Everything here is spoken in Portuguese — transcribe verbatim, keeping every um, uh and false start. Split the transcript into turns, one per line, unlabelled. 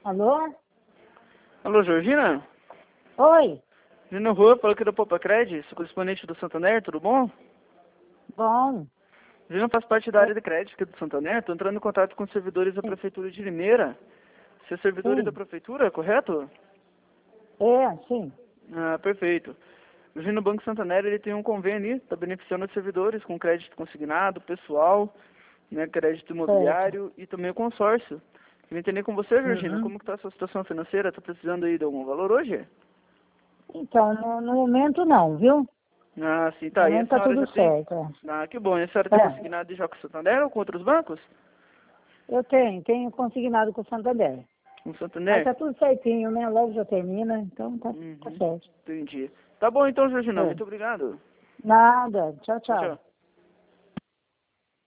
Alô?
Alô, Georgina?
Oi,
Georgina Rua, fala aqui da Popacred, sou correspondente do Santander, tudo bom?
bom.
Georgina faz parte da área de crédito aqui do Santander, estou entrando em contato com os servidores da
Sim,
Prefeitura de Limeira. Você é servidor da
sim,
Prefeitura, correto?
é, sim.
Ah, perfeito. Georgina, o Banco Santander ele tem um convênio, está beneficiando os servidores com crédito consignado, pessoal, né, crédito
Certo.
imobiliário e também o consórcio. Queria entender com você, Georgina,
Uhum.
como está a sua situação financeira? Está precisando aí de algum valor hoje?
Então, no, no momento não, viu?
Ah, sim,
No
tá. E a
momento tá
senhora
tudo
já tem...
certo.
Ah, que bom. E a senhora
É.
tem
É,
consignado já com o Santander ou com outros bancos?
eu tenho, tenho consignado com o Santander.
Com o
Mas
Santander?
tá tudo certinho, né? Logo já termina, então tá, tá
Uhum.
certo.
Entendi. Tá bom então, Georgina.
É.
Muito obrigado.
Nada. Tchau,
Tchau,
tchau.
tchau.